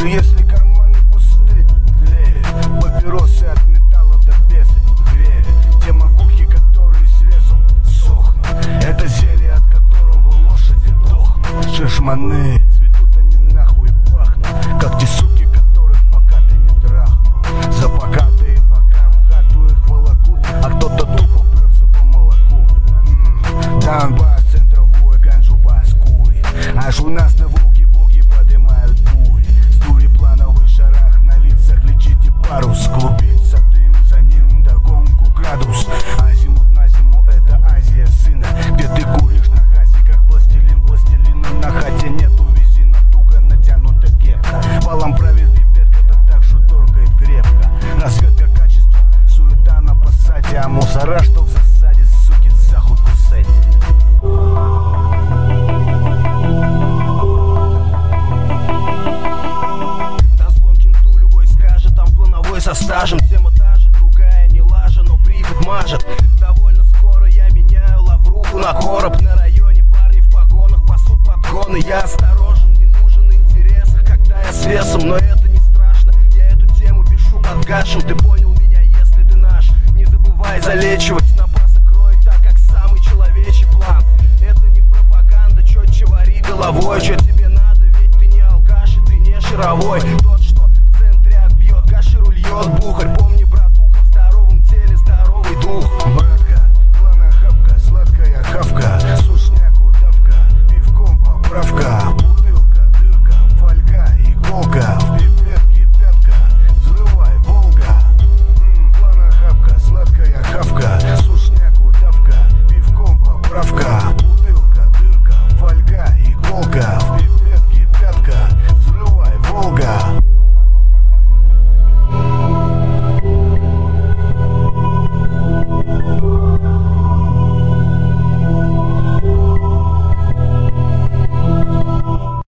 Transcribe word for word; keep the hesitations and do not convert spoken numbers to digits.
Даже если карманы пусты, тлеют папиросы от металла до беса греют. Те макухи, которые срезал, сохнут. Это зелье, от которого лошади дохнут. Шишманы, цветут они нахуй и пахнут, как те суки, которых пока ты не трахнул. За покатые бока в хату их волокут, а кто-то тупо прется по молоку. Донбасс, центровую ганджу баскурит. Аж у нас на Волге-Боге поднимают бури. С дури плановый шарах на лицах, лечите парус. Клубится дым, за ним догонку градус. Азимут на зиму, это Азия, сына. Где ты куришь на хазе, как пластилин. Пластилина на хате нету, вези на туго натянута кепка. Валом правит пипетка, да так, что торкает крепко. Разведка качества, суета на пассате. А мусора, что в засаде, суки, захуй кусайте. Со стажем, тема та же, другая не лажа, но приход мажет. Довольно скоро я меняю лавруху на короб. На районе парни в погонах пасут подгоны. Я осторожен, не нужен интересах, когда я с весом. Но это не страшно, я эту тему пишу под гашем. Ты понял меня, если ты наш. Не забывай залечивать, напасы кроет так, как самый человечий план. Это не пропаганда, четче вари головой. Что тебе надо, ведь ты не алкаш и ты не шаровой.